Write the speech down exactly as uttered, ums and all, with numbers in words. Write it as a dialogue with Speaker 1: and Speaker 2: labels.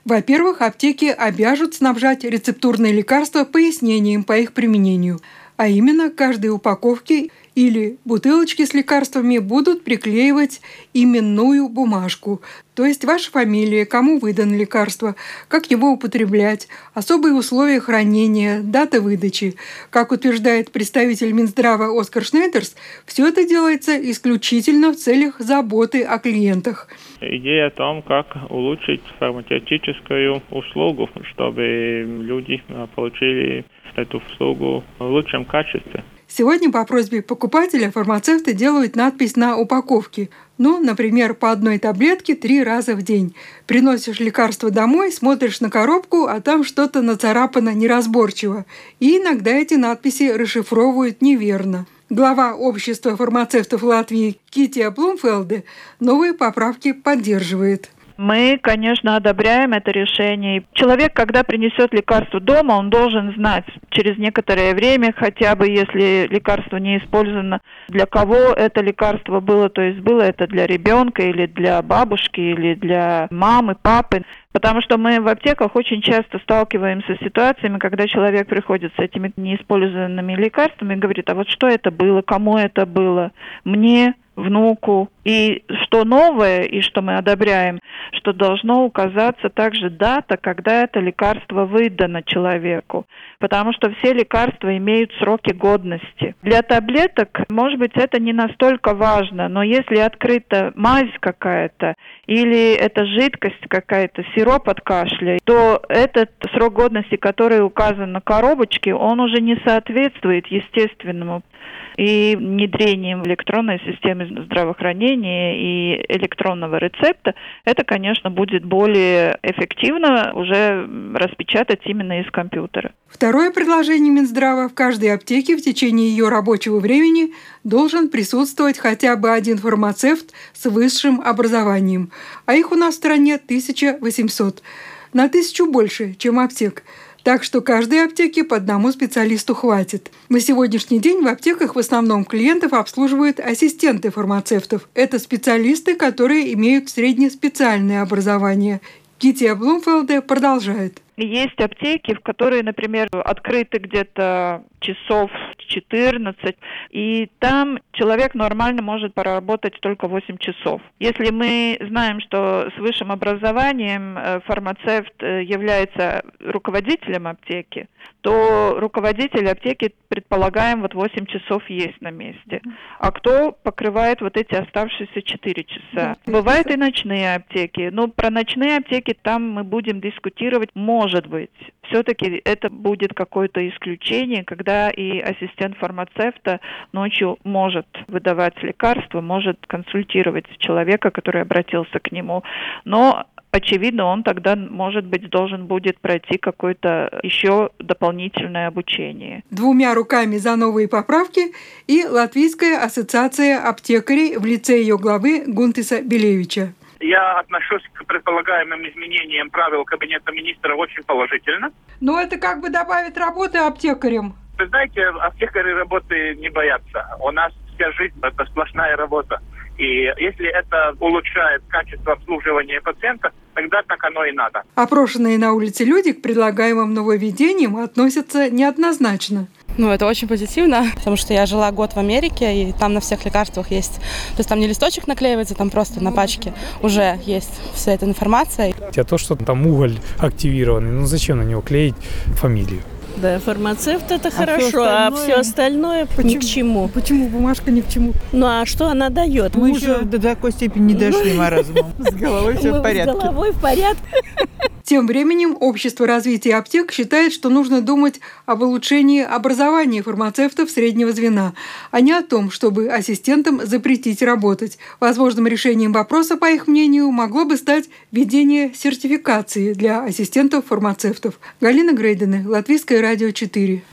Speaker 1: Во-первых, аптеки обяжут снабжать рецептурные лекарства пояснением по их применению. А именно, к каждой упаковке или бутылочке с лекарствами будут приклеивать именную бумажку, то есть ваша фамилия, кому выдано лекарство, как его употреблять, особые условия хранения, дата выдачи. Как утверждает представитель Минздрава Оскар Шнейдерс, все это делается исключительно в целях заботы о клиентах.
Speaker 2: Идея о том, как улучшить фармацевтическую услугу, чтобы люди получили эту услугу в лучшем качестве.
Speaker 1: Сегодня по просьбе покупателя фармацевты делают надпись на упаковке. Ну, например, по одной таблетке три раза в день. Приносишь лекарство домой, смотришь на коробку, а там что-то нацарапано неразборчиво. И иногда эти надписи расшифровывают неверно. Глава общества фармацевтов Латвии Кития Блумфелде новые поправки поддерживает.
Speaker 3: Мы, конечно, одобряем это решение. Человек, когда принесет лекарство дома, он должен знать через некоторое время, хотя бы если лекарство не использовано, для кого это лекарство было, то есть было это для ребенка или для бабушки, или для мамы, папы. Потому что мы в аптеках очень часто сталкиваемся с ситуациями, когда человек приходит с этими неиспользованными лекарствами и говорит, а вот что это было, кому это было, мне, внуку. И что новое, и что мы одобряем, что должно указаться также дата, когда это лекарство выдано человеку. Потому что все лекарства имеют сроки годности. Для таблеток, может быть, это не настолько важно, но если открыта мазь какая-то, или это жидкость какая-то, сироп от кашля, то этот срок годности, который указан на коробочке, он уже не соответствует естественному. И внедрением в электронной системе здравоохранения и электронного рецепта, это, конечно, будет более эффективно уже распечатать именно из компьютера.
Speaker 1: Второе предложение Минздрава: в каждой аптеке в течение ее рабочего времени должен присутствовать хотя бы один фармацевт с высшим образованием. А их у нас в стране тысяча восемьсот. На тысячу больше, чем аптек. Так что каждой аптеке по одному специалисту хватит. На сегодняшний день в аптеках в основном клиентов обслуживают ассистенты фармацевтов. Это специалисты, которые имеют среднеспециальное образование. Кития Блумфелде продолжает.
Speaker 3: Есть аптеки, в которые, например, открыты где-то часов четырнадцать, и там человек нормально может проработать только восемь часов. Если мы знаем, что с высшим образованием фармацевт является руководителем аптеки, то руководитель аптеки, предполагаем, вот восемь часов есть на месте. А кто покрывает вот эти оставшиеся четыре часа? Бывают и ночные аптеки. Но про ночные аптеки там мы будем дискутировать, может быть. Все-таки это будет какое-то исключение, когда и ассистент фармацевта ночью может выдавать лекарства, может консультировать человека, который обратился к нему. Но очевидно, он тогда, может быть, должен будет пройти какое-то еще дополнительное обучение.
Speaker 1: Двумя руками за новые поправки и Латвийская ассоциация аптекарей в лице ее главы Гунтиса Белевича.
Speaker 4: Я отношусь к предполагаемым изменениям правил Кабинета министров очень положительно.
Speaker 1: Но это как бы добавит работы аптекарям.
Speaker 4: Вы знаете, аптекари работы не боятся. У нас вся жизнь – это сплошная работа. И если это улучшает качество обслуживания пациента, тогда так оно и надо.
Speaker 1: Опрошенные на улице люди к предлагаемым нововведениям относятся неоднозначно.
Speaker 5: Ну, это очень позитивно, потому что я жила год в Америке, и там на всех лекарствах есть... То есть там не листочек наклеивается, там просто на пачке уже есть вся эта информация.
Speaker 6: А то, что там уголь активированный, ну зачем на него клеить фамилию?
Speaker 7: Да, фармацевт это а хорошо, все а все остальное почему? Ни к чему.
Speaker 1: Почему бумажка ни к чему?
Speaker 7: Ну а что она дает?
Speaker 8: Мы еще до такой степени не дошли маразмом. С головой все в порядке.
Speaker 7: С головой в порядке.
Speaker 1: Тем временем Общество развития аптек считает, что нужно думать об улучшении образования фармацевтов среднего звена, а не о том, чтобы ассистентам запретить работать. Возможным решением вопроса, по их мнению, могло бы стать введение сертификации для ассистентов-фармацевтов. Галина Грейдене, Латвийское радио четыре.